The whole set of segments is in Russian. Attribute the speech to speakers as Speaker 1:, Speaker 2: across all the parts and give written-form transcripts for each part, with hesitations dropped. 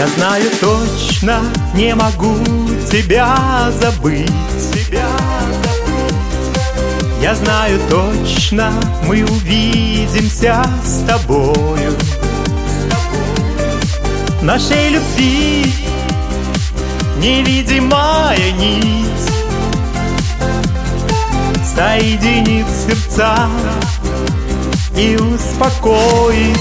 Speaker 1: Я знаю точно, не могу тебя забыть. Я знаю точно, мы увидимся с тобою. Нашей любви невидимая нить соединит сердца и успокоит.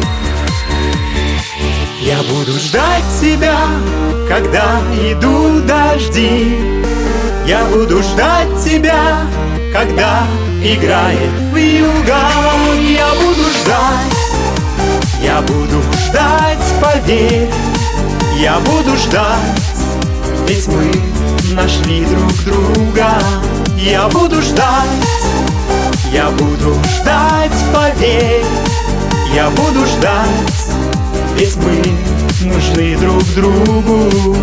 Speaker 1: Я буду ждать тебя, когда идут дожди. Я буду ждать тебя, когда играет вьюга. Я буду ждать, поверь. Я буду ждать, ведь мы нашли друг друга. Я буду ждать, поверь. Я буду ждать, ведь мы нужны друг другу.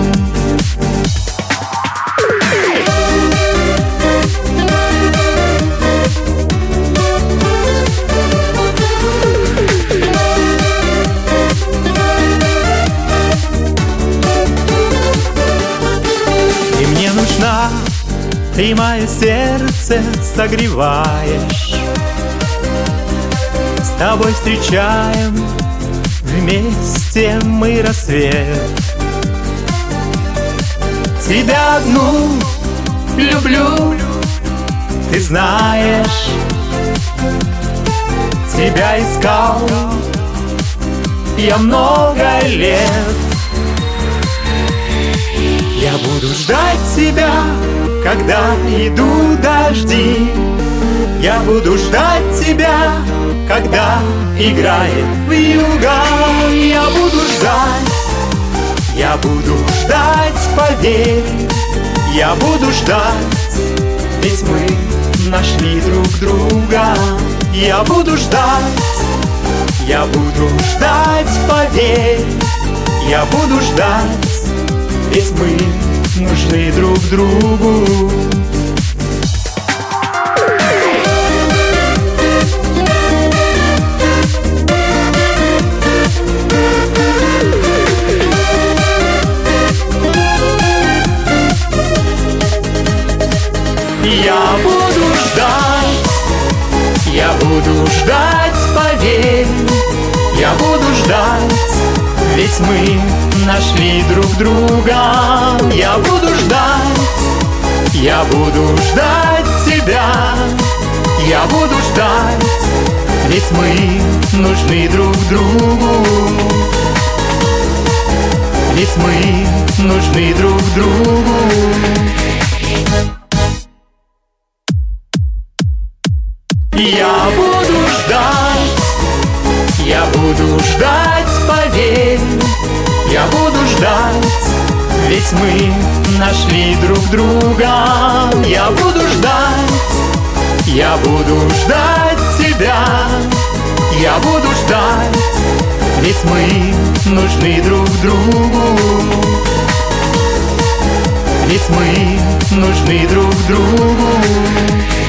Speaker 1: И мне нужна, ты мое сердце согреваешь. С тобой встречаем вместе мы рассвет. Тебя одну люблю, ты знаешь. Тебя искал я много лет. Я буду ждать тебя, когда идут дожди. Я буду ждать тебя, когда играет вьюга. Я буду ждать, поверь. Я буду ждать, ведь мы нашли друг друга. Я буду ждать, поверь. Я буду ждать, ведь мы нужны друг другу. Я буду ждать, поверь. Я буду ждать, ведь мы нашли друг друга. Я буду ждать тебя. Я буду ждать, ведь мы нужны друг другу. Ведь мы нужны друг другу. Я буду ждать, поверь. Я буду ждать, ведь мы нашли друг друга. Я буду ждать тебя. Я буду ждать, ведь мы нужны друг другу. Ведь мы нужны друг другу.